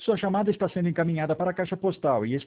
Sua chamada está sendo encaminhada para a caixa postal e